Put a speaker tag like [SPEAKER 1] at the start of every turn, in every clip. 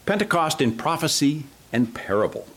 [SPEAKER 1] Pentecost in prophecy and parable.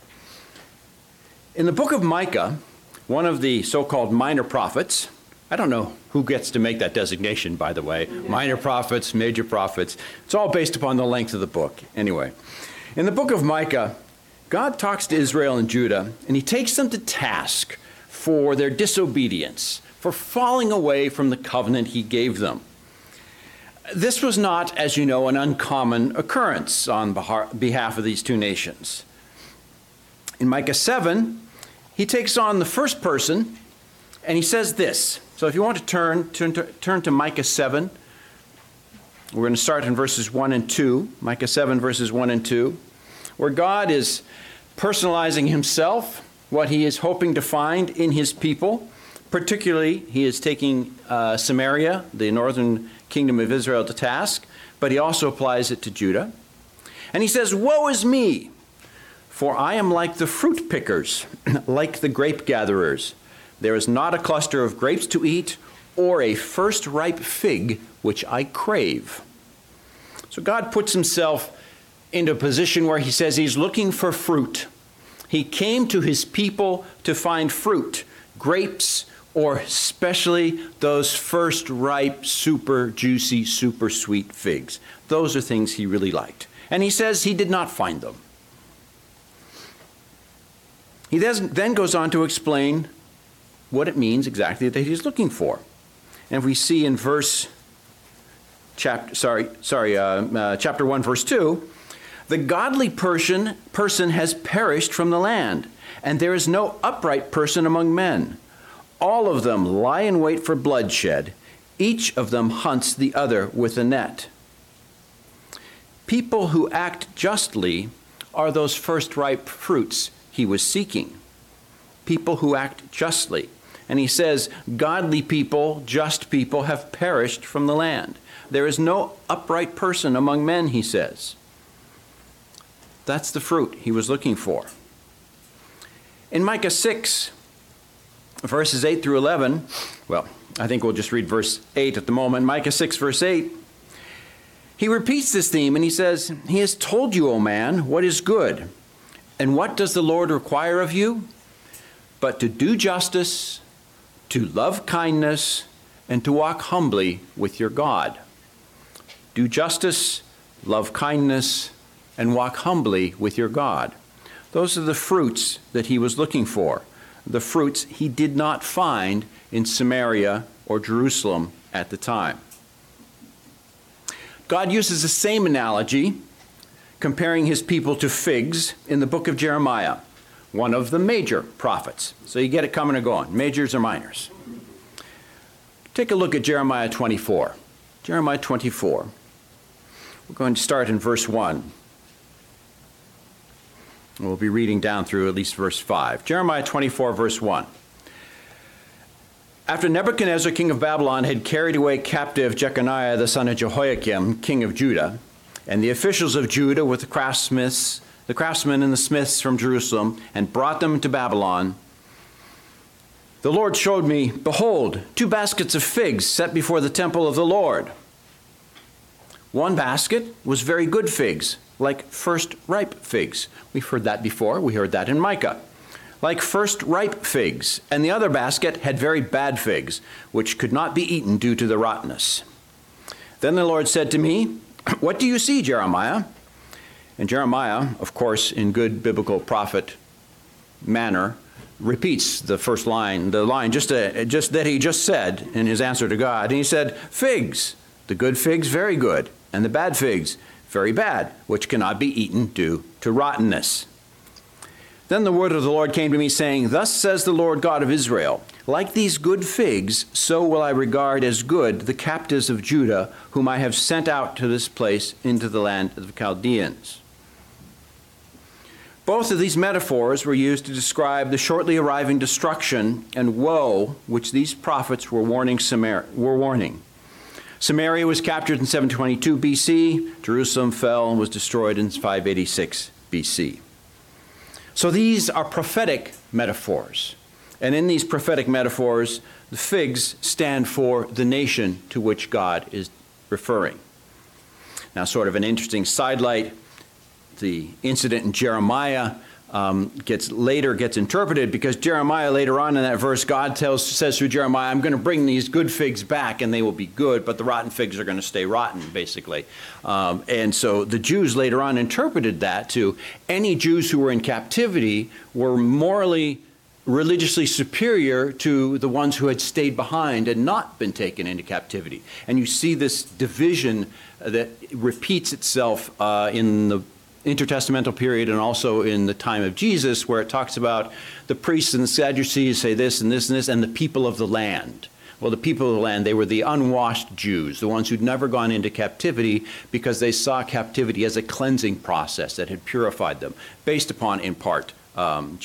[SPEAKER 1] In the book of Micah, one of the so-called minor prophets, I don't know who gets to make that designation, by the way, minor prophets, major prophets, it's all based upon the length of the book. Anyway, in the book of Micah, God talks to Israel and Judah, and he takes them to task for their disobedience, for falling away from the covenant he gave them. This was not, as you know, an uncommon occurrence on behalf of these two nations. In Micah 7, he takes on the first person, and he says this. So if you want to turn to Micah 7, we're going to start in verses 1 and 2, Micah 7, verses 1 and 2, where God is personalizing himself, what he is hoping to find in his people. Particularly, he is taking Samaria, the northern kingdom of Israel, to task, but he also applies it to Judah. And he says, "Woe is me, for I am like the fruit pickers, like the grape gatherers. There is not a cluster of grapes to eat, or a first ripe fig which I crave." So God puts himself into a position where he says he's looking for fruit. He came to his people to find fruit, grapes, or especially those first ripe, super juicy, super sweet figs. Those are things he really liked. And he says he did not find them. He then goes on to explain what it means exactly that he's looking for. And if we see in chapter 1, verse 2, the godly person has perished from the land, and there is no upright person among men. All of them lie in wait for bloodshed. Each of them hunts the other with a net. People who act justly are those first ripe fruits he was seeking. People who act justly. And he says, godly people, just people have perished from the land. There is no upright person among men, he says. That's the fruit he was looking for. In Micah 6, verses 8 through 11, well, I think we'll just read verse 8 at the moment. Micah 6, verse 8, he repeats this theme and he says, "He has told you, O man, what is good. And what does the Lord require of you? But to do justice, to love kindness, and to walk humbly with your God." Do justice, love kindness, and walk humbly with your God. Those are the fruits that he was looking for. The fruits he did not find in Samaria or Jerusalem at the time. God uses the same analogy, comparing his people to figs, in the book of Jeremiah, one of the major prophets. So you get it coming and going, majors or minors. Take a look at Jeremiah 24. Jeremiah 24. We're going to start in verse 1. We'll be reading down through at least verse 5. Jeremiah 24, verse 1. After Nebuchadnezzar, king of Babylon, had carried away captive Jeconiah, the son of Jehoiakim, king of Judah, and the officials of Judah with the craftsmen and the smiths from Jerusalem, and brought them to Babylon, the Lord showed me, behold, 2 baskets of figs set before the temple of the Lord. One basket was very good figs, like first ripe figs. We've heard that before. We heard that in Micah. Like first ripe figs. And the other basket had very bad figs, which could not be eaten due to the rottenness. Then the Lord said to me, "What do you see, Jeremiah?" And Jeremiah, of course, in good biblical prophet manner, repeats the first line, the line just that he just said in his answer to God. And he said, "Figs, the good figs, very good, and the bad figs, very bad, which cannot be eaten due to rottenness." Then the word of the Lord came to me, saying, "Thus says the Lord God of Israel, like these good figs, so will I regard as good the captives of Judah, whom I have sent out to this place into the land of the Chaldeans." Both of these metaphors were used to describe the shortly arriving destruction and woe which these prophets were warning. Samaria was captured in 722 BC. Jerusalem fell and was destroyed in 586 BC. So these are prophetic metaphors. And in these prophetic metaphors, the figs stand for the nation to which God is referring. Now, sort of an interesting sidelight. the incident in Jeremiah gets interpreted, because Jeremiah later on in that verse, God says through Jeremiah, I'm going to bring these good figs back and they will be good, but the rotten figs are going to stay rotten, basically. And so the Jews later on interpreted that to any Jews who were in captivity were morally, religiously superior to the ones who had stayed behind and not been taken into captivity. And you see this division that repeats itself in the intertestamental period and also in the time of Jesus, where it talks about the priests and the Sadducees say this and this and this, and the people of the land. Well, the people of the land, they were the unwashed Jews, the ones who'd never gone into captivity, because they saw captivity as a cleansing process that had purified them, based upon, in part, what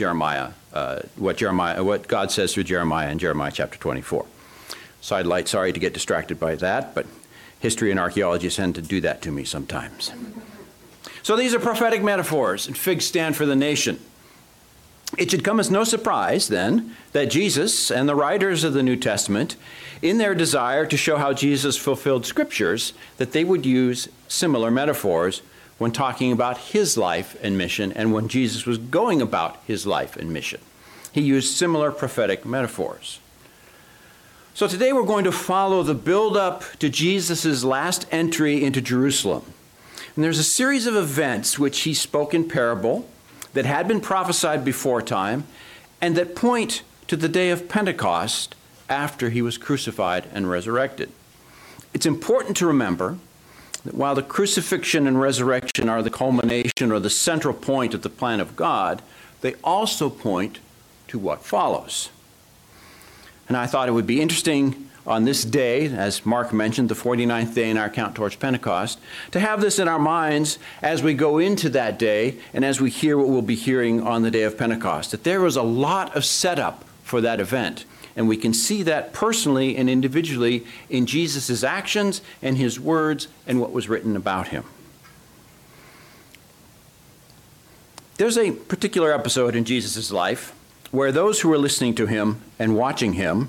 [SPEAKER 1] God says through Jeremiah in Jeremiah chapter 24. Sidelight, sorry to get distracted by that, but history and archaeology tend to do that to me sometimes. So these are prophetic metaphors, and figs stand for the nation. It should come as no surprise, then, that Jesus and the writers of the New Testament, in their desire to show how Jesus fulfilled Scriptures, that they would use similar metaphors when talking about his life and mission, and when Jesus was going about his life and mission. He used similar prophetic metaphors. So today we're going to follow the build-up to Jesus' last entry into Jerusalem. And there's a series of events which he spoke in parable that had been prophesied before time and that point to the day of Pentecost after he was crucified and resurrected. It's important to remember that while the crucifixion and resurrection are the culmination or the central point of the plan of God, they also point to what follows. And I thought it would be interesting on this day, as Mark mentioned, the 49th day in our count towards Pentecost, to have this in our minds as we go into that day and as we hear what we'll be hearing on the day of Pentecost, that there was a lot of setup for that event. And we can see that personally and individually in Jesus' actions and his words and what was written about him. There's a particular episode in Jesus' life where those who were listening to him and watching him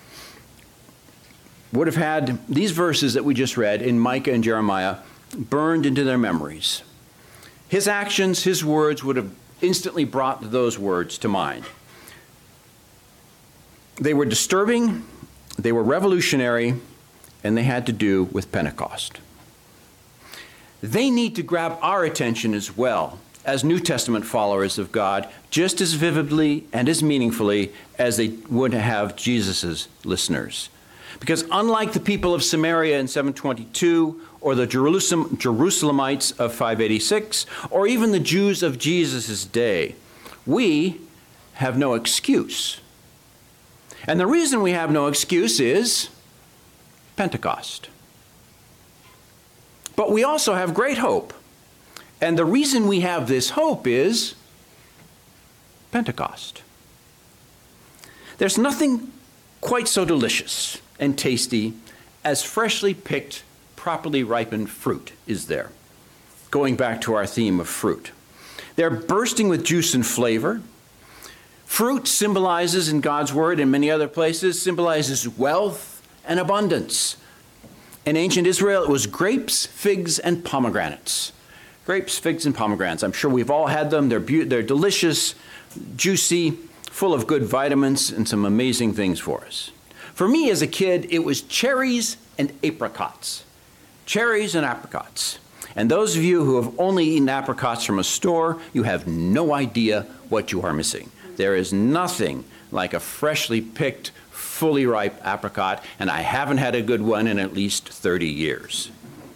[SPEAKER 1] would have had these verses that we just read in Micah and Jeremiah burned into their memories. His actions, his words would have instantly brought those words to mind. They were disturbing, they were revolutionary, and they had to do with Pentecost. They need to grab our attention as well as New Testament followers of God, just as vividly and as meaningfully as they would have Jesus' listeners. Because unlike the people of Samaria in 722, or the Jerusalemites of 586, or even the Jews of Jesus' day, we have no excuse. And the reason we have no excuse is Pentecost. But we also have great hope. And the reason we have this hope is Pentecost. There's nothing quite so delicious and tasty as freshly picked, properly ripened fruit, is there? Going back to our theme of fruit. They're bursting with juice and flavor. Fruit symbolizes in God's word and many other places, symbolizes wealth and abundance. In ancient Israel, it was grapes, figs, and pomegranates. Grapes, figs, and pomegranates. I'm sure we've all had them. They're delicious, juicy, full of good vitamins and some amazing things for us. For me as a kid, it was cherries and apricots. Cherries and apricots. And those of you who have only eaten apricots from a store, you have no idea what you are missing. There is nothing like a freshly picked, fully ripe apricot, and I haven't had a good one in at least 30 years.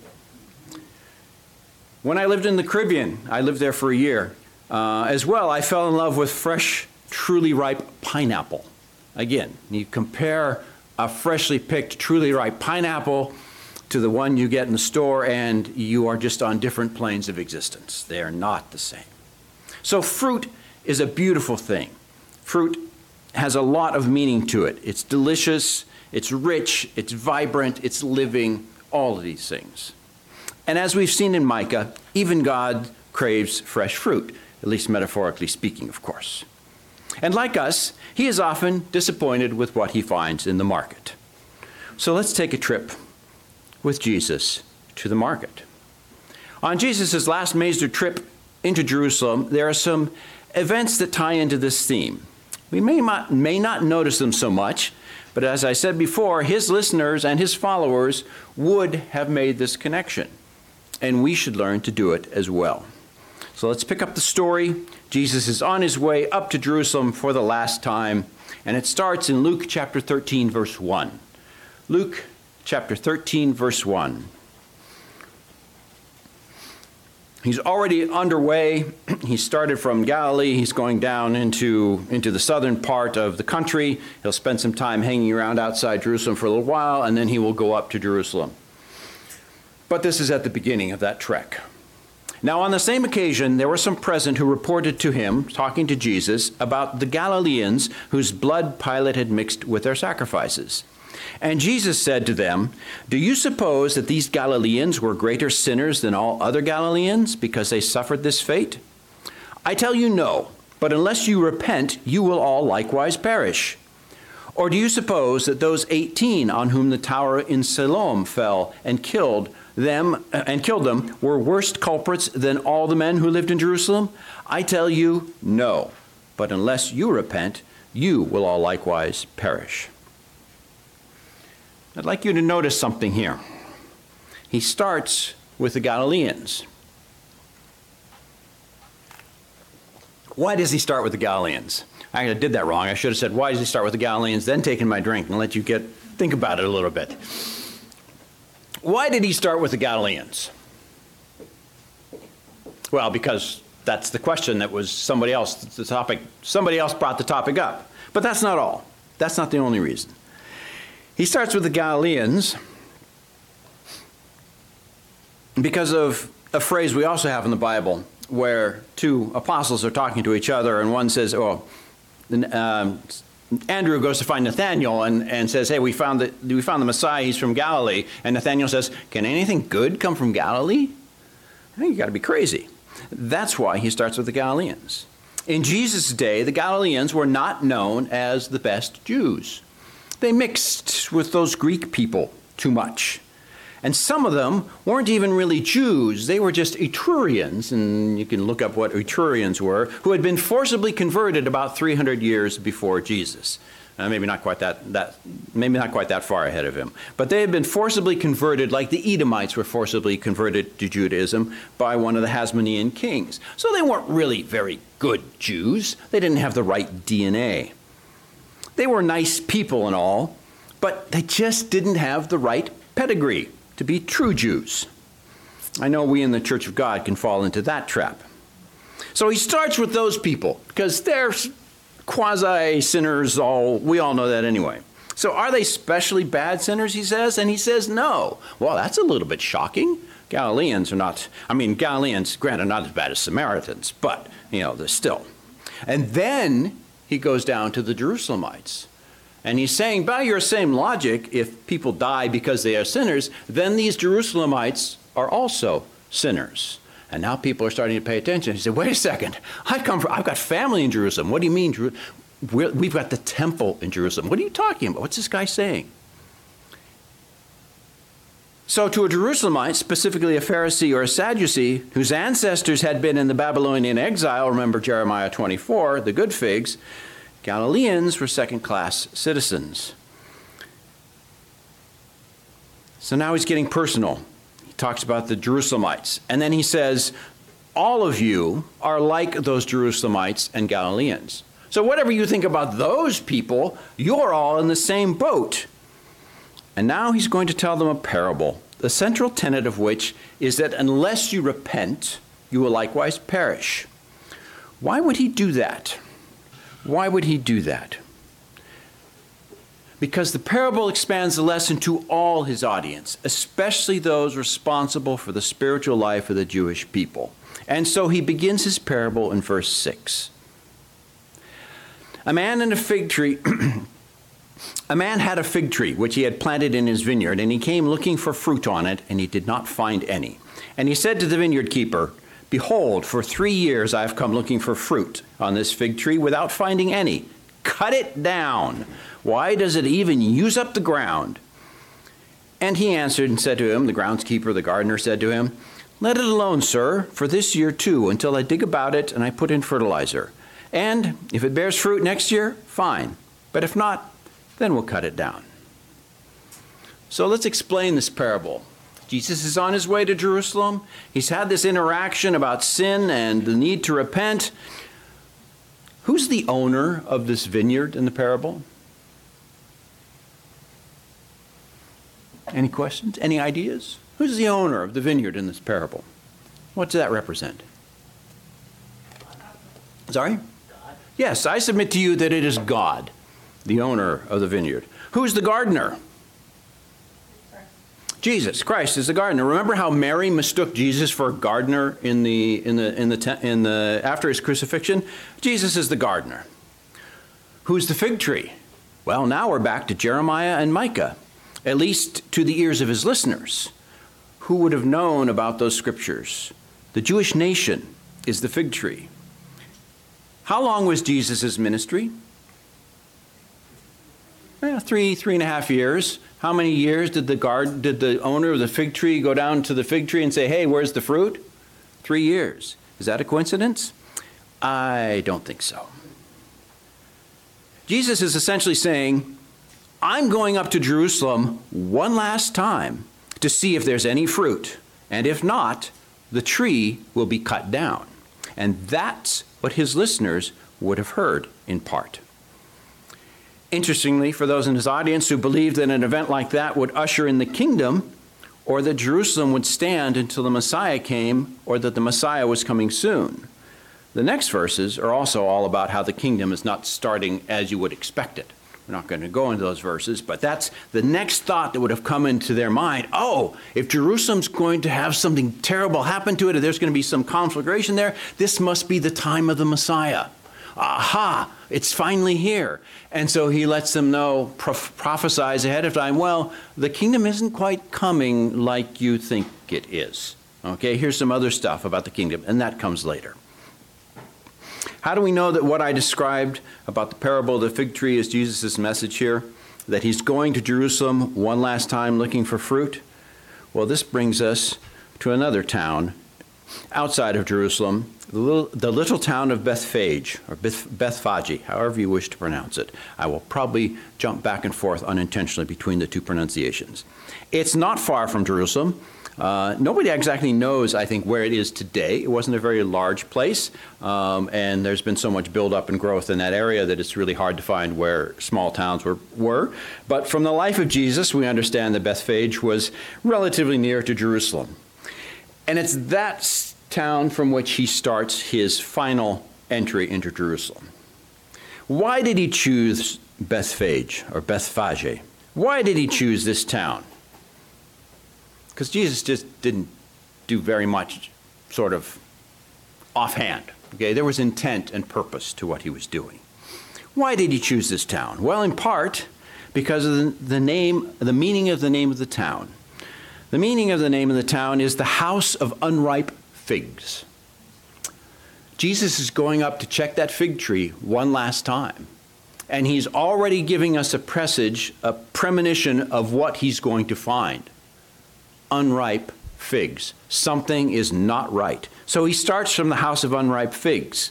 [SPEAKER 1] When I lived in the Caribbean, I lived there for a year, as well, I fell in love with fresh, truly ripe pineapple. Again, you compare a freshly picked, truly ripe pineapple to the one you get in the store, and you are just on different planes of existence. They are not the same. So fruit is a beautiful thing. Fruit has a lot of meaning to it. It's delicious, it's rich, it's vibrant, it's living, all of these things. And as we've seen in Micah, even God craves fresh fruit, at least metaphorically speaking, of course. And like us, he is often disappointed with what he finds in the market. So let's take a trip with Jesus to the market. On Jesus' last major trip into Jerusalem, there are some events that tie into this theme. We may not notice them so much, but as I said before, his listeners and his followers would have made this connection, and we should learn to do it as well. So let's pick up the story. Jesus is on his way up to Jerusalem for the last time, and it starts in Luke chapter 13, verse 1. Luke chapter 13, verse 1. He's already underway. He started from Galilee. He's going down into the southern part of the country. He'll spend some time hanging around outside Jerusalem for a little while, and then he will go up to Jerusalem. But this is at the beginning of that trek. Now, on the same occasion, there were some present who reported to him, talking to Jesus, about the Galileans whose blood Pilate had mixed with their sacrifices. And Jesus said to them, "Do you suppose that these Galileans were greater sinners than all other Galileans because they suffered this fate? I tell you no, but unless you repent, you will all likewise perish. Or do you suppose that those 18 on whom the tower in Siloam fell and killed them were worse culprits than all the men who lived in Jerusalem? I tell you no, but unless you repent, you will all likewise perish." I'd like you to notice something here. He starts with the Galileans. Why does he start with the Galileans? I did that wrong. I should have said, why does he start with the Galileans, then taken my drink and let you think about it a little bit. Why did he start with the Galileans? Well, because that's the question that was somebody else brought the topic up. But that's not all. That's not the only reason. He starts with the Galileans because of a phrase we also have in the Bible where two apostles are talking to each other, and one says, Andrew goes to find Nathanael and says, "Hey, we found the Messiah. He's from Galilee." And Nathanael says, "Can anything good come from Galilee? I think you got to be crazy." That's why he starts with the Galileans. In Jesus' day, the Galileans were not known as the best Jews. They mixed with those Greek people too much. And some of them weren't even really Jews. They were just Etrurians, and you can look up what Etrurians were, who had been forcibly converted about 300 years before Jesus. Maybe not quite that far ahead of him. But they had been forcibly converted like the Edomites were forcibly converted to Judaism by one of the Hasmonean kings. So they weren't really very good Jews. They didn't have the right DNA. They were nice people and all, but they just didn't have the right pedigree to be true Jews. I know we in the Church of God can fall into that trap. So he starts with those people because they're quasi-sinners. We all know that anyway. So are they specially bad sinners, he says? And he says no. Well, that's a little bit shocking. Galileans, granted, not as bad as Samaritans, but, they're still. And then he goes down to the Jerusalemites. And he's saying, by your same logic, if people die because they are sinners, then these Jerusalemites are also sinners. And now people are starting to pay attention. He said, wait a second, I've got family in Jerusalem. What do you mean? We've got the temple in Jerusalem. What are you talking about? What's this guy saying? So to a Jerusalemite, specifically a Pharisee or a Sadducee, whose ancestors had been in the Babylonian exile, remember Jeremiah 24, the good figs, Galileans were second-class citizens. So now he's getting personal. He talks about the Jerusalemites. And then he says, all of you are like those Jerusalemites and Galileans. So whatever you think about those people, you're all in the same boat. And now he's going to tell them a parable, the central tenet of which is that unless you repent, you will likewise perish. Why would he do that? Why would he do that? Because the parable expands the lesson to all his audience, especially those responsible for the spiritual life of the Jewish people. And so he begins his parable in verse 6. A man had a fig tree which he had planted in his vineyard, and he came looking for fruit on it, and he did not find any. And he said to the vineyard keeper, "Behold, for 3 years I have come looking for fruit on this fig tree without finding any. Cut it down. Why does it even use up the ground?" And he answered and said to him, the groundskeeper, the gardener, said to him, Let it alone, sir, for this year too, until I dig about it and I put in fertilizer. And if it bears fruit next year, fine. But if not, then we'll cut it down. So let's explain this parable. Jesus is on his way to Jerusalem. He's had this interaction about sin and the need to repent. Who's the owner of this vineyard in the parable? Any questions? Any ideas? Who's the owner of the vineyard in this parable? What does that represent? Sorry? God. Yes, I submit to you that it is God, the owner of the vineyard. Who's the gardener? Jesus Christ is the gardener. Remember how Mary mistook Jesus for a gardener after his crucifixion? Jesus is the gardener. Who's the fig tree? Well, now we're back to Jeremiah and Micah, at least to the ears of his listeners. Who would have known about those scriptures? The Jewish nation is the fig tree. How long was Jesus' ministry? 3.5 years. How many years did the owner of the fig tree go down to the fig tree and say, hey, where's the fruit? 3 years. Is that a coincidence? I don't think so. Jesus is essentially saying, I'm going up to Jerusalem one last time to see if there's any fruit. And if not, the tree will be cut down. And that's what his listeners would have heard in part. Interestingly, for those in his audience who believed that an event like that would usher in the kingdom, or that Jerusalem would stand until the Messiah came, or that the Messiah was coming soon, the next verses are also all about how the kingdom is not starting as you would expect it. We're not going to go into those verses, but that's the next thought that would have come into their mind. Oh, if Jerusalem's going to have something terrible happen to it, or there's going to be some conflagration there, this must be the time of the Messiah. Aha, it's finally here. And so he lets them know, prophesies ahead of time, well, the kingdom isn't quite coming like you think it is. Okay, here's some other stuff about the kingdom, and that comes later. How do we know that what I described about the parable of the fig tree is Jesus' message here? That he's going to Jerusalem one last time looking for fruit? Well, this brings us to another town outside of Jerusalem, the little town of Bethphage, or Bethphage, however you wish to pronounce it. I will probably jump back and forth unintentionally between the two pronunciations. It's not far from Jerusalem. Nobody exactly knows, I think, where it is today. It wasn't a very large place, and there's been so much buildup and growth in that area that it's really hard to find where small towns were. But from the life of Jesus, we understand that Bethphage was relatively near to Jerusalem. And it's that town from which he starts his final entry into Jerusalem. Why did he choose Bethphage, or Bethphage? Why did he choose this town? Because Jesus just didn't do very much sort of offhand. Okay, there was intent and purpose to what he was doing. Why did he choose this town? Well, in part because of the meaning of the name of the town. The meaning of the name of the town is the house of unripe figs. Jesus is going up to check that fig tree one last time. And he's already giving us a presage, a premonition of what he's going to find. Unripe figs. Something is not right. So he starts from the house of unripe figs,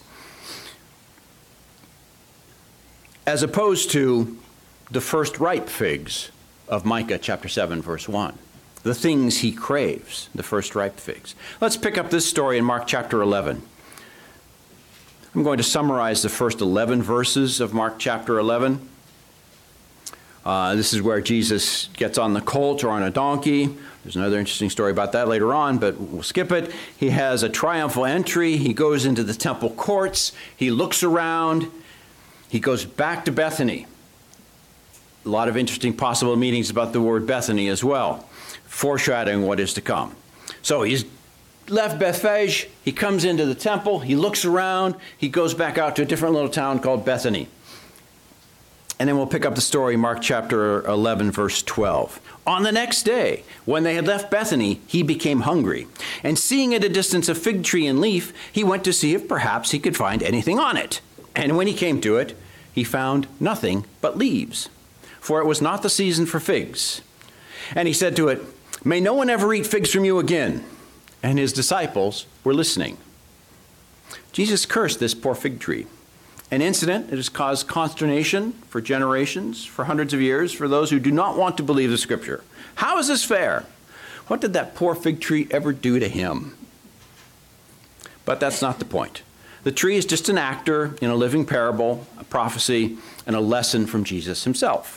[SPEAKER 1] as opposed to the first ripe figs of Micah chapter 7, verse 1. The things he craves, the first ripe figs. Let's pick up this story in Mark chapter 11. I'm going to summarize the first 11 verses of Mark chapter 11. This is where Jesus gets on the colt or on a donkey. There's another interesting story about that later on, but we'll skip it. He has a triumphal entry. He goes into the temple courts. He looks around. He goes back to Bethany. A lot of interesting possible meanings about the word Bethany as well, foreshadowing what is to come. So he's left Bethphage. He comes into the temple. He looks around. He goes back out to a different little town called Bethany. And then we'll pick up the story, Mark chapter 11, verse 12. On the next day, when they had left Bethany, he became hungry. And seeing at a distance a fig tree in leaf, he went to see if perhaps he could find anything on it. And when he came to it, he found nothing but leaves, for it was not the season for figs. And he said to it, "May no one ever eat figs from you again." and his disciples were listening. Jesus cursed this poor fig tree, an incident that has caused consternation for generations, for hundreds of years, for those who do not want to believe the Scripture. How is this fair? What did that poor fig tree ever do to him? But that's not the point. The tree is just an actor in a living parable, a prophecy, and a lesson from Jesus himself.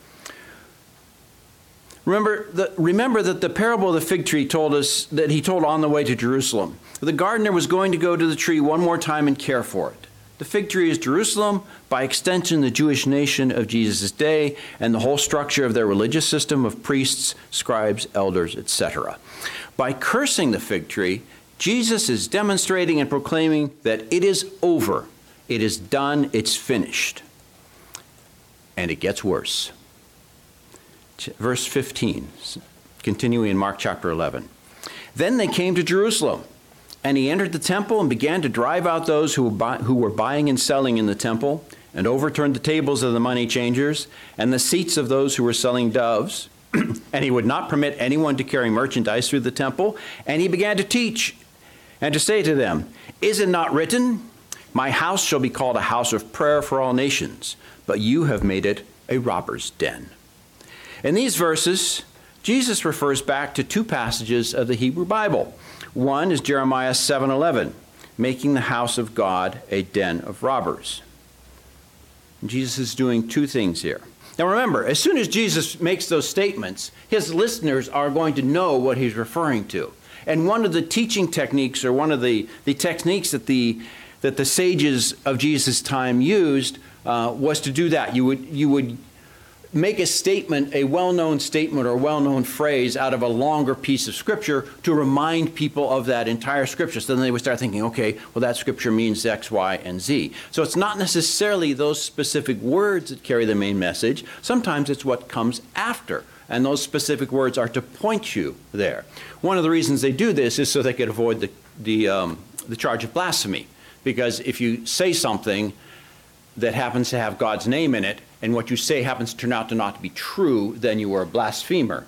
[SPEAKER 1] Remember that the parable of the fig tree told us that he told on the way to Jerusalem. The gardener was going to go to the tree one more time and care for it. The fig tree is Jerusalem, by extension the Jewish nation of Jesus' day, and the whole structure of their religious system of priests, scribes, elders, etc. By cursing the fig tree, Jesus is demonstrating and proclaiming that it is over, it is done, it's finished. And it gets worse. Verse 15, continuing in Mark chapter 11. Then they came to Jerusalem, and he entered the temple and began to drive out those who were buying and selling in the temple, and overturned the tables of the money changers and the seats of those who were selling doves. And he would not permit anyone to carry merchandise through the temple. And he began to teach and to say to them, "Is it not written, 'My house shall be called a house of prayer for all nations,' but you have made it a robber's den." In these verses, Jesus refers back to two passages of the Hebrew Bible. One is Jeremiah 7:11, making the house of God a den of robbers. And Jesus is doing two things here. Now remember, as soon as Jesus makes those statements, his listeners are going to know what he's referring to. And one of the teaching techniques, or one of the techniques that the sages of Jesus' time used was to do that. You would make a statement, a well-known statement or well-known phrase out of a longer piece of Scripture to remind people of that entire Scripture. So then they would start thinking, okay, well, that Scripture means X, Y, and Z. So it's not necessarily those specific words that carry the main message. Sometimes it's what comes after, and those specific words are to point you there. One of the reasons they do this is so they could avoid the charge of blasphemy. Because if you say something that happens to have God's name in it, and what you say happens to turn out to not be true, then you are a blasphemer.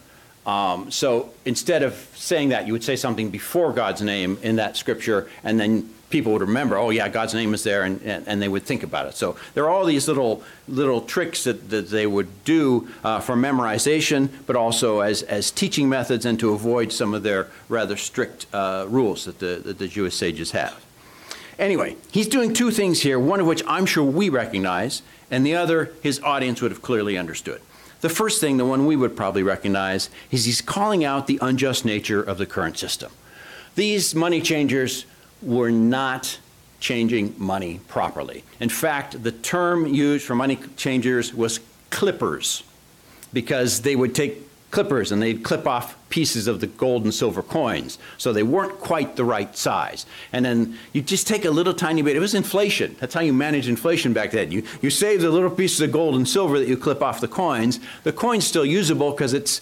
[SPEAKER 1] So instead of saying that, you would say something before God's name in that Scripture, and then people would remember, oh yeah, God's name is there, and they would think about it. So there are all these little tricks that they would do for memorization, but also as teaching methods, and to avoid some of their rather strict rules that the Jewish sages have. Anyway, he's doing two things here, one of which I'm sure we recognize, and the other his audience would have clearly understood. The first thing, the one we would probably recognize, is he's calling out the unjust nature of the current system. These money changers were not changing money properly. In fact, the term used for money changers was clippers, because they would take clippers and they'd clip off pieces of the gold and silver coins. So they weren't quite the right size. And then you just take a little tiny bit. It was inflation. That's how you managed inflation back then. You save the little pieces of gold and silver that you clip off the coins. The coin's still usable because it's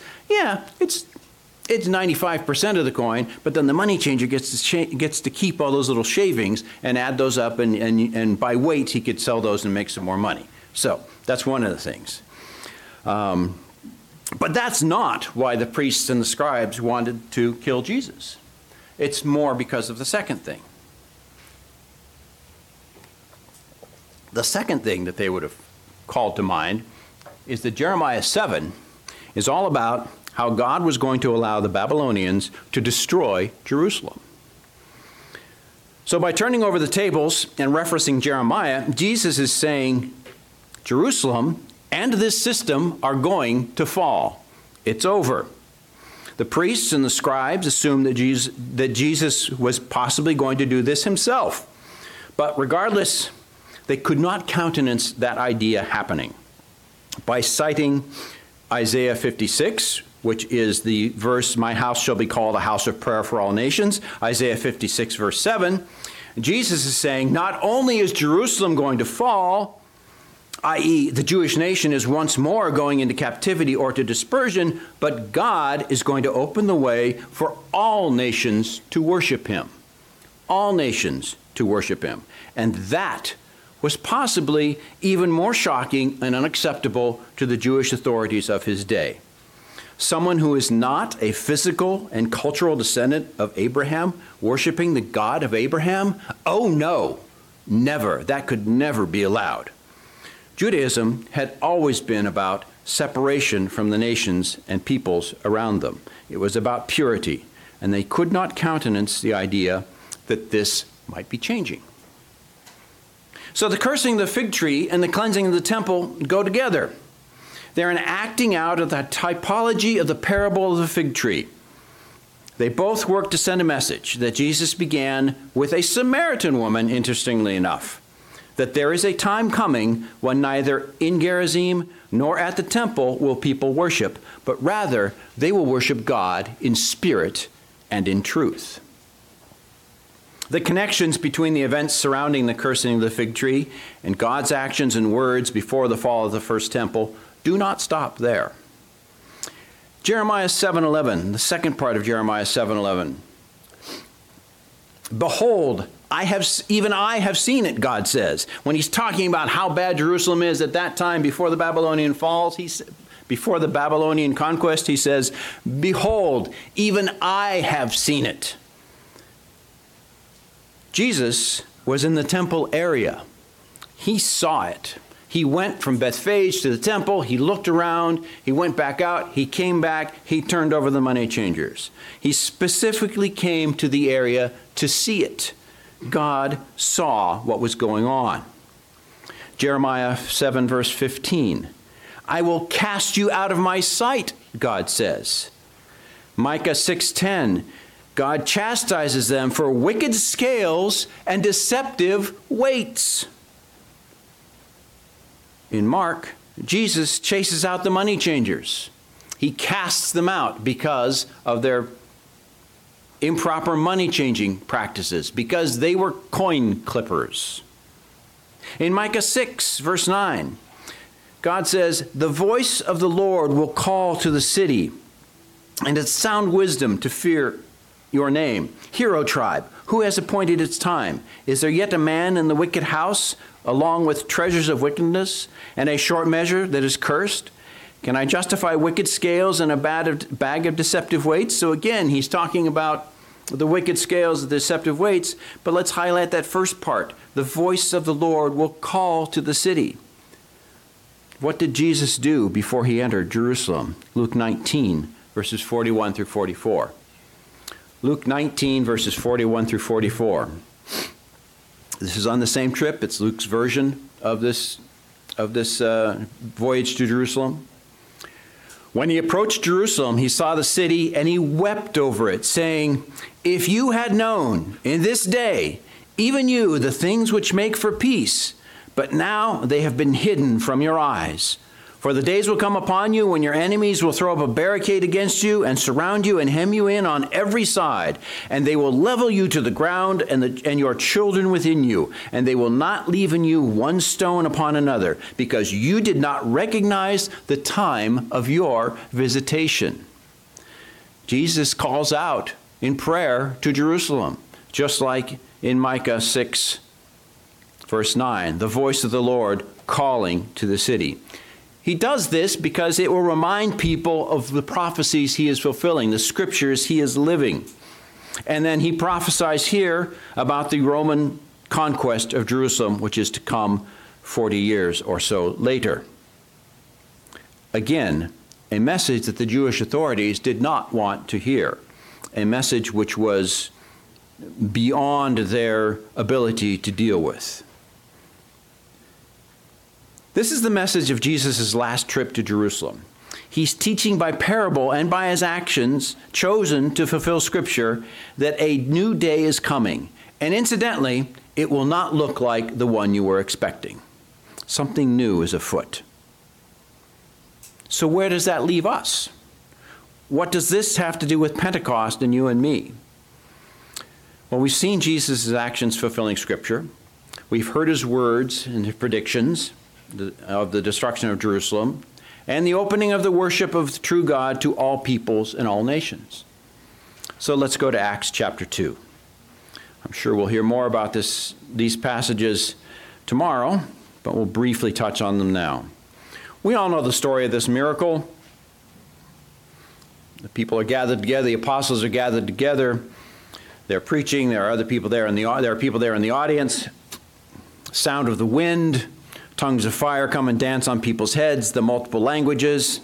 [SPEAKER 1] 95% of the coin, but then the money changer gets to keep all those little shavings and add those up, and by weight he could sell those and make some more money. So that's one of the things. But that's not why the priests and the scribes wanted to kill Jesus. It's more because of the second thing. The second thing that they would have called to mind is that Jeremiah 7 is all about how God was going to allow the Babylonians to destroy Jerusalem. So by turning over the tables and referencing Jeremiah, Jesus is saying Jerusalem and this system are going to fall. It's over. The priests and the scribes assumed that Jesus was possibly going to do this himself. But regardless, they could not countenance that idea happening. By citing Isaiah 56, which is the verse, "My house shall be called a house of prayer for all nations," Isaiah 56, verse 7, Jesus is saying not only is Jerusalem going to fall, i.e., the Jewish nation is once more going into captivity or to dispersion, but God is going to open the way for all nations to worship him. All nations to worship him. And that was possibly even more shocking and unacceptable to the Jewish authorities of his day. Someone who is not a physical and cultural descendant of Abraham, worshiping the God of Abraham? Oh no, never. That could never be allowed. Judaism had always been about separation from the nations and peoples around them. It was about purity, and they could not countenance the idea that this might be changing. So the cursing of the fig tree and the cleansing of the temple go together. They're an acting out of the typology of the parable of the fig tree. They both work to send a message that Jesus began with a Samaritan woman, interestingly enough, that there is a time coming when neither in Gerizim nor at the temple will people worship, but rather they will worship God in spirit and in truth. The connections between the events surrounding the cursing of the fig tree and God's actions and words before the fall of the first temple do not stop there. Jeremiah 7:11, the second part of Jeremiah 7:11. Behold, even I have seen it, God says. When he's talking about how bad Jerusalem is at that time before the Babylonian falls, before the Babylonian conquest, he says, behold, even I have seen it. Jesus was in the temple area. He saw it. He went from Bethphage to the temple. He looked around. He went back out. He came back. He turned over the money changers. He specifically came to the area to see it. God saw what was going on. Jeremiah 7, verse 15. I will cast you out of my sight, God says. Micah 6:10. God chastises them for wicked scales and deceptive weights. In Mark, Jesus chases out the money changers. He casts them out because of their improper money changing practices, because they were coin clippers. In Micah 6, verse 9, God says, the voice of the Lord will call to the city, and its sound wisdom to fear your name. Hear, O tribe, who has appointed its time? Is there yet a man in the wicked house, along with treasures of wickedness, and a short measure that is cursed? Can I justify wicked scales and a bag of deceptive weights? So again, he's talking about the wicked scales, the deceptive weights, but let's highlight that first part. The voice of the Lord will call to the city. What did Jesus do before he entered Jerusalem? Luke 19, verses 41 through 44. Luke 19, verses 41 through 44. This is on the same trip. It's Luke's version of this voyage to Jerusalem. When he approached Jerusalem, he saw the city and he wept over it, saying, if you had known in this day, even you, the things which make for peace, but now they have been hidden from your eyes. For the days will come upon you when your enemies will throw up a barricade against you and surround you and hem you in on every side. And they will level you to the ground and your children within you. And they will not leave in you one stone upon another, because you did not recognize the time of your visitation. Jesus calls out in prayer to Jerusalem, just like in Micah 6, verse 9, the voice of the Lord calling to the city. He does this because it will remind people of the prophecies he is fulfilling, the scriptures he is living. And then he prophesies here about the Roman conquest of Jerusalem, which is to come 40 years or so later. Again, a message that the Jewish authorities did not want to hear, a message which was beyond their ability to deal with. This is the message of Jesus' last trip to Jerusalem. He's teaching by parable and by his actions, chosen to fulfill Scripture, that a new day is coming. And incidentally, it will not look like the one you were expecting. Something new is afoot. So where does that leave us? What does this have to do with Pentecost and you and me? Well, we've seen Jesus' actions fulfilling Scripture. We've heard his words and his predictions of the destruction of Jerusalem and the opening of the worship of the true God to all peoples and all nations. So let's go to Acts chapter 2. I'm sure we'll hear more about these passages tomorrow, but we'll briefly touch on them now. We all know the story of this miracle. The people are gathered together. The apostles are gathered together. They're preaching. There are other people there. There are people there in the audience. Sound of the wind, tongues of fire come and dance on people's heads, the multiple languages.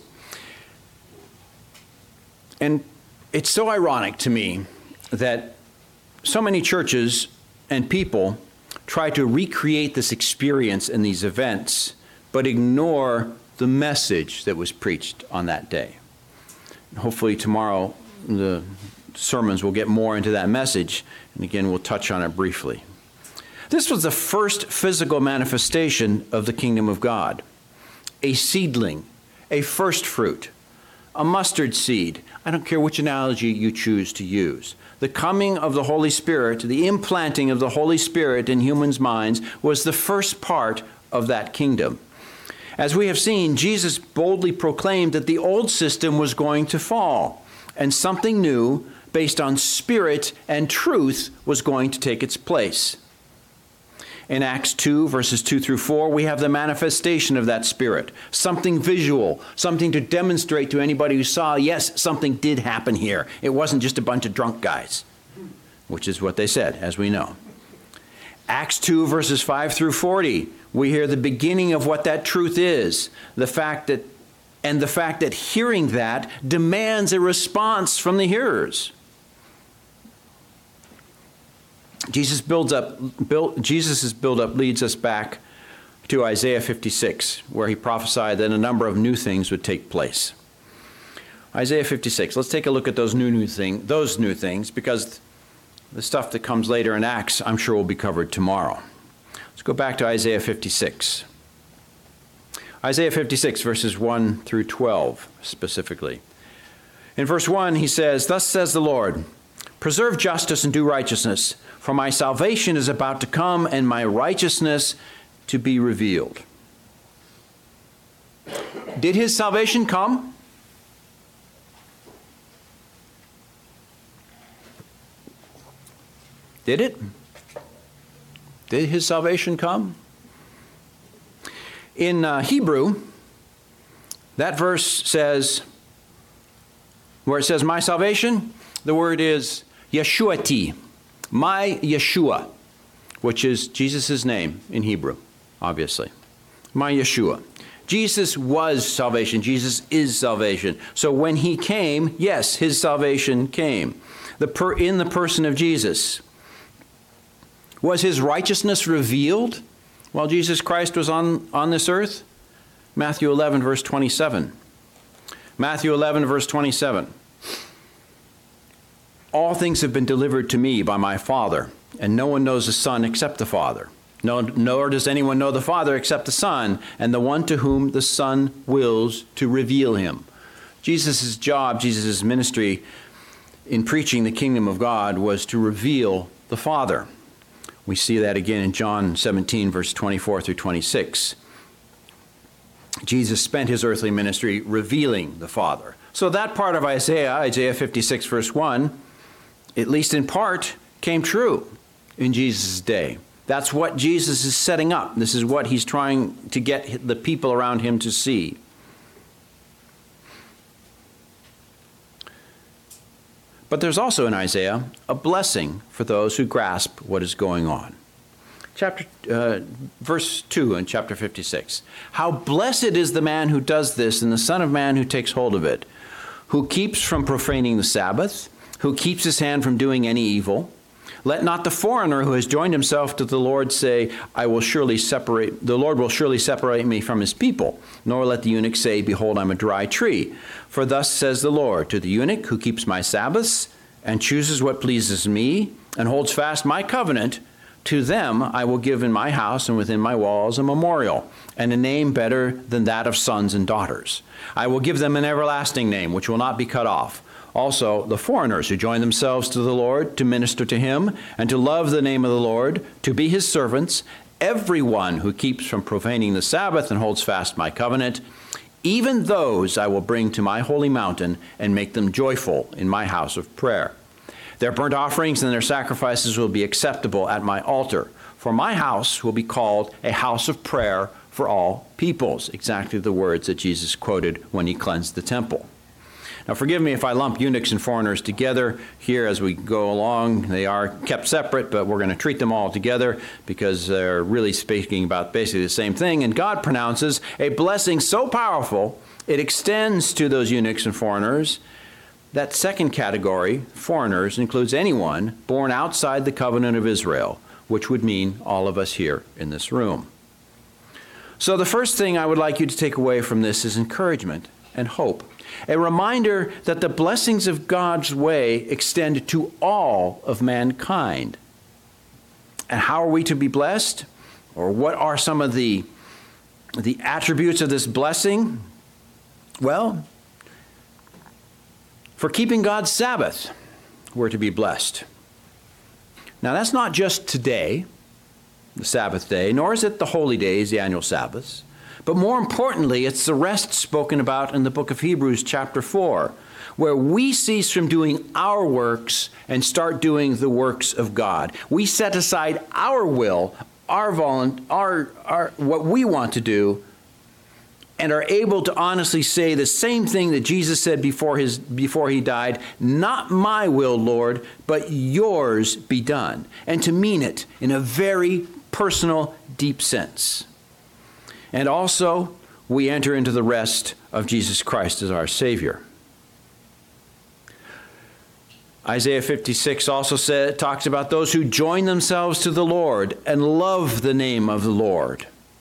[SPEAKER 1] And it's so ironic to me that so many churches and people try to recreate this experience and these events, but ignore the message that was preached on that day. Hopefully tomorrow the sermons will get more into that message, and again we'll touch on it briefly. This was the first physical manifestation of the kingdom of God. A seedling, a first fruit, a mustard seed. I don't care which analogy you choose to use. The coming of the Holy Spirit, the implanting of the Holy Spirit in humans' minds was the first part of that kingdom. As we have seen, Jesus boldly proclaimed that the old system was going to fall, and something new, based on spirit and truth, was going to take its place. In Acts 2, verses 2 through 4, we have the manifestation of that Spirit. Something visual, something to demonstrate to anybody who saw, yes, something did happen here. It wasn't just a bunch of drunk guys, which is what they said, as we know. Acts 2, verses 5 through 40, we hear the beginning of what that truth is. The fact that hearing that demands a response from the hearers. Jesus' build-up leads us back to Isaiah 56, where he prophesied that a number of new things would take place. Isaiah 56. Let's take a look at those new things, because the stuff that comes later in Acts, I'm sure, will be covered tomorrow. Let's go back to Isaiah 56. Isaiah 56, verses 1 through 12, specifically. In verse 1, he says, "Thus says the Lord, preserve justice and do righteousness, for my salvation is about to come and my righteousness to be revealed." Did his salvation come? Did it? Did his salvation come? In Hebrew, that verse says, where it says my salvation, the word is Yeshuati, my Yeshua, which is Jesus' name in Hebrew, obviously. My Yeshua. Jesus was salvation. Jesus is salvation. So when he came, yes, his salvation came. In the person of Jesus. Was his righteousness revealed while Jesus Christ was on this earth? Matthew 11, verse 27. Matthew 11, verse 27. All things have been delivered to me by my Father, and no one knows the Son except the Father. Nor does anyone know the Father except the Son, and the one to whom the Son wills to reveal him. Jesus' job, Jesus' ministry in preaching the kingdom of God was to reveal the Father. We see that again in John 17, verse 24 through 26. Jesus spent his earthly ministry revealing the Father. So that part of Isaiah 56, verse 1, at least in part, came true in Jesus' day. That's what Jesus is setting up. This is what he's trying to get the people around him to see. But there's also in Isaiah a blessing for those who grasp what is going on. Verse 2 in chapter 56. How blessed is the man who does this, and the Son of Man who takes hold of it, who keeps from profaning the Sabbath, who keeps his hand from doing any evil. Let not the foreigner who has joined himself to the Lord say, the Lord will surely separate me from his people. Nor let the eunuch say, behold, I'm a dry tree. For thus says the Lord, to the eunuch who keeps my Sabbaths and chooses what pleases me and holds fast my covenant, to them I will give in my house and within my walls a memorial, and a name better than that of sons and daughters. I will give them an everlasting name, which will not be cut off. Also, the foreigners who join themselves to the Lord to minister to him and to love the name of the Lord, to be his servants, everyone who keeps from profaning the Sabbath and holds fast my covenant, even those I will bring to my holy mountain and make them joyful in my house of prayer. Their burnt offerings and their sacrifices will be acceptable at my altar, for my house will be called a house of prayer for all peoples. Exactly the words that Jesus quoted when he cleansed the temple. Now, forgive me if I lump eunuchs and foreigners together here as we go along. They are kept separate, but we're going to treat them all together because they're really speaking about basically the same thing. And God pronounces a blessing so powerful, it extends to those eunuchs and foreigners. That second category, foreigners, includes anyone born outside the covenant of Israel, which would mean all of us here in this room. So the first thing I would like you to take away from this is encouragement and hope. A reminder that the blessings of God's way extend to all of mankind. And how are we to be blessed? Or what are some of the attributes of this blessing? Well, for keeping God's Sabbath, we're to be blessed. Now, that's not just today, the Sabbath day, nor is it the holy days, the annual Sabbaths. But more importantly, it's the rest spoken about in the book of Hebrews chapter 4, where we cease from doing our works and start doing the works of God. We set aside our will, our what we want to do, and are able to honestly say the same thing that Jesus said before he died, "Not my will, Lord, but yours be done," and to mean it in a very personal, deep sense. And also, we enter into the rest of Jesus Christ as our Savior. Isaiah 56 also talks about those who join themselves to the Lord and love the name of the Lord.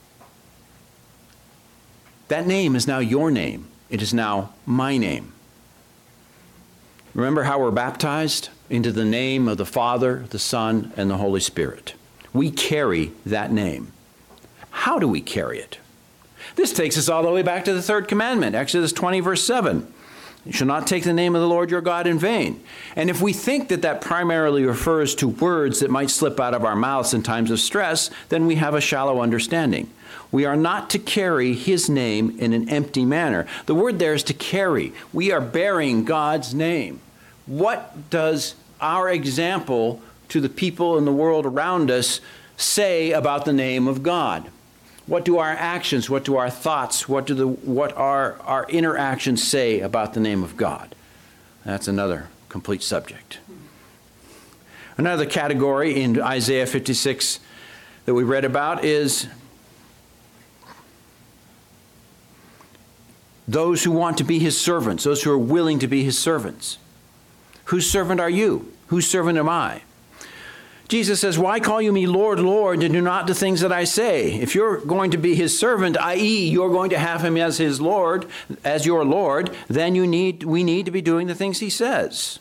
[SPEAKER 1] That name is now your name. It is now my name. Remember how we're baptized? Into the name of the Father, the Son, and the Holy Spirit. We carry that name. How do we carry it? This takes us all the way back to the third commandment, Exodus 20, verse 7. You shall not take the name of the Lord your God in vain. And if we think that that primarily refers to words that might slip out of our mouths in times of stress, then we have a shallow understanding. We are not to carry his name in an empty manner. The word there is to carry. We are bearing God's name. What does our example to the people in the world around us say about the name of God? What do our actions, what do our thoughts, what our interactions say about the name of God? That's another complete subject. Another category in Isaiah 56 that we read about is those who want to be his servants, those who are willing to be his servants. Whose servant are you? Whose servant am I? Jesus says, "Why call you me Lord, Lord, and do not the things that I say?" If you're going to be his servant, i.e., you're going to have him as his Lord, as your Lord, then we need to be doing the things he says.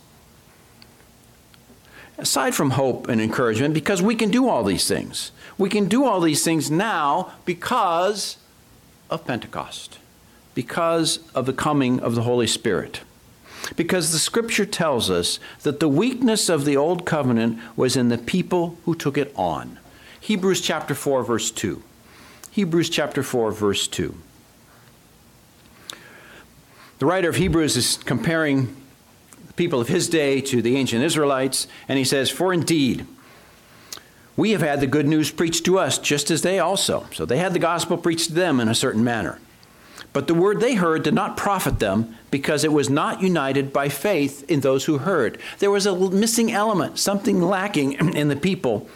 [SPEAKER 1] Aside from hope and encouragement, because we can do all these things. We can do all these things now because of Pentecost, because of the coming of the Holy Spirit. Because the Scripture tells us that the weakness of the old covenant was in the people who took it on. Hebrews chapter 4, verse 2. Hebrews chapter 4, verse 2. The writer of Hebrews is comparing the people of his day to the ancient Israelites, and he says, "For indeed, we have had the good news preached to us, just as they also." So they had the gospel preached to them in a certain manner. "But the word they heard did not profit them, because it was not united by faith in those who heard." There was a missing element, something lacking in the people.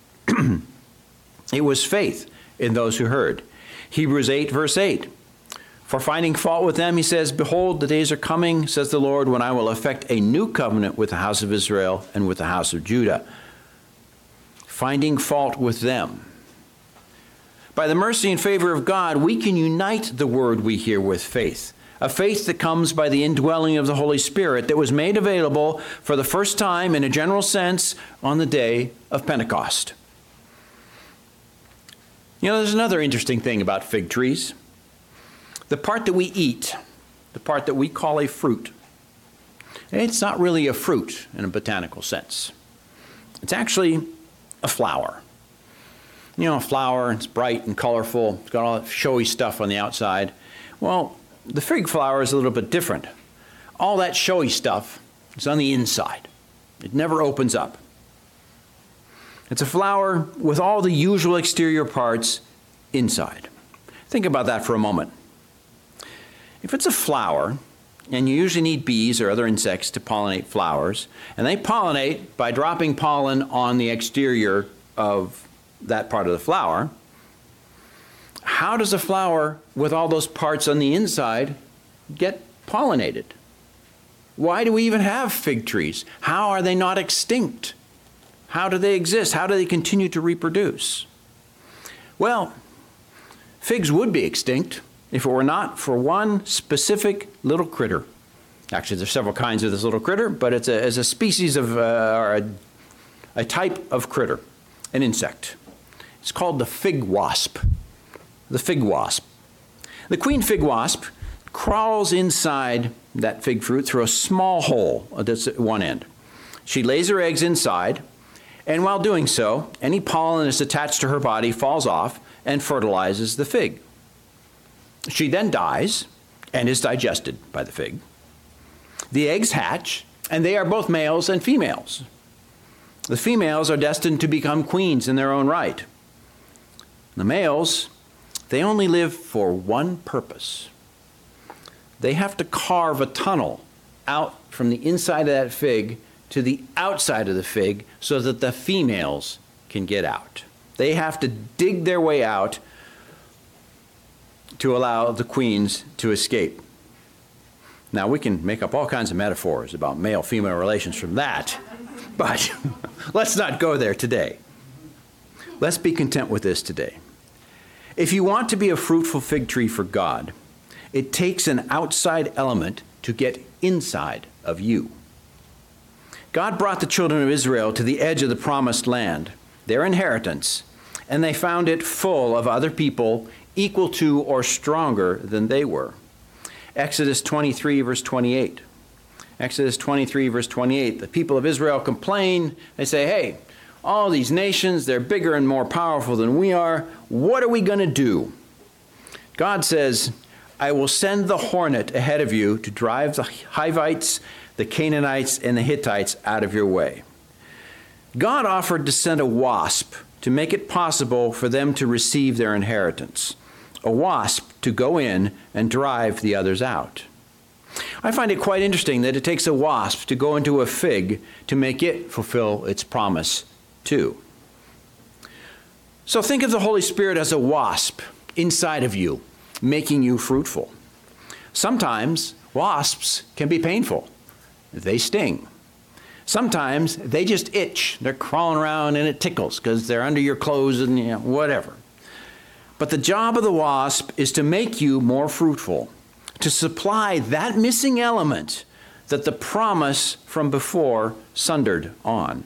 [SPEAKER 1] It was faith in those who heard. Hebrews 8, verse 8. "For finding fault with them, he says, Behold, the days are coming, says the Lord, when I will effect a new covenant with the house of Israel and with the house of Judah." Finding fault with them. By the mercy and favor of God, we can unite the word we hear with faith. A faith that comes by the indwelling of the Holy Spirit that was made available for the first time in a general sense on the day of Pentecost. You know, there's another interesting thing about fig trees. The part that we eat, the part that we call a fruit, it's not really a fruit in a botanical sense. It's actually a flower. You know, a flower, it's bright and colorful. It's got all that showy stuff on the outside. Well, the fig flower is a little bit different. All that showy stuff is on the inside. It never opens up. It's a flower with all the usual exterior parts inside. Think about that for a moment. If it's a flower, and you usually need bees or other insects to pollinate flowers. And they pollinate by dropping pollen on the exterior of that part of the flower. How does a flower with all those parts on the inside get pollinated? Why do we even have fig trees? How are they not extinct? How do they exist? How do they continue to reproduce? Well, figs would be extinct if it were not for one specific little critter. Actually, there's several kinds of this little critter, but it's a species of, or a type of critter, an insect. It's called the fig wasp. The fig wasp. The queen fig wasp crawls inside that fig fruit through a small hole that's at one end. She lays her eggs inside, and while doing so, any pollen that's attached to her body falls off and fertilizes the fig. She then dies and is digested by the fig. The eggs hatch, and they are both males and females. The females are destined to become queens in their own right. The males, they only live for one purpose. They have to carve a tunnel out from the inside of that fig to the outside of the fig so that the females can get out. They have to dig their way out to allow the queens to escape. Now, we can make up all kinds of metaphors about male-female relations from that, but let's not go there today. Let's be content with this today. If you want to be a fruitful fig tree for God, it takes an outside element to get inside of you. God brought the children of Israel to the edge of the promised land, their inheritance, and they found it full of other people equal to or stronger than they were. Exodus 23, verse 28. Exodus 23, verse 28. The people of Israel complain. They say, hey, all these nations, they're bigger and more powerful than we are. What are we going to do? God says, I will send the hornet ahead of you to drive the Hivites, the Canaanites, and the Hittites out of your way. God offered to send a wasp to make it possible for them to receive their inheritance. A wasp to go in and drive the others out. I find it quite interesting that it takes a wasp to go into a fig to make it fulfill its promise too. So think of the Holy Spirit as a wasp inside of you, making you fruitful. Sometimes wasps can be painful. They sting. Sometimes they just itch. They're crawling around and it tickles because they're under your clothes and whatever. But the job of the wasp is to make you more fruitful, to supply that missing element that the promise from before sundered on.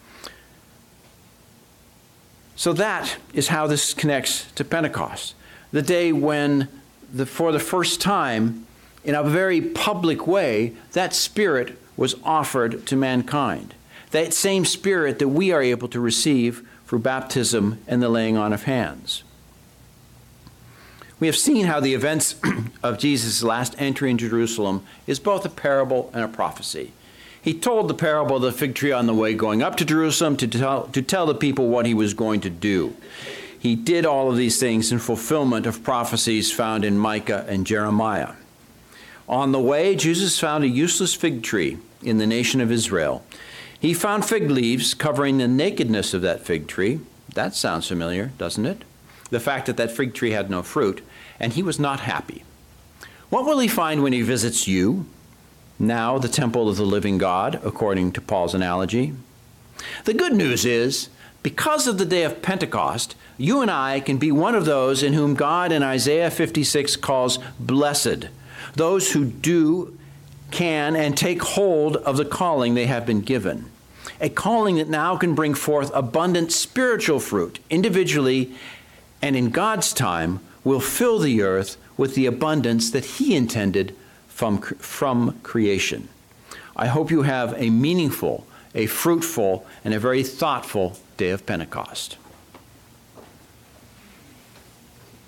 [SPEAKER 1] So that is how this connects to Pentecost, the day when, for the first time, in a very public way, that Spirit was offered to mankind. That same Spirit that we are able to receive through baptism and the laying on of hands. We have seen how the events of Jesus' last entry in Jerusalem is both a parable and a prophecy. He told the parable of the fig tree on the way going up to Jerusalem to tell the people what he was going to do. He did all of these things in fulfillment of prophecies found in Micah and Jeremiah. On the way, Jesus found a useless fig tree in the nation of Israel. He found fig leaves covering the nakedness of that fig tree. That sounds familiar, doesn't it? The fact that that fig tree had no fruit, and he was not happy. What will he find when he visits you, now the temple of the living God, according to Paul's analogy? The good news is, because of the day of Pentecost, you and I can be one of those in whom God in Isaiah 56 calls blessed, those who do, can, and take hold of the calling they have been given. A calling that now can bring forth abundant spiritual fruit individually, and in God's time will fill the earth with the abundance that he intended from creation. I hope you have a meaningful, a fruitful, and a very thoughtful day of Pentecost.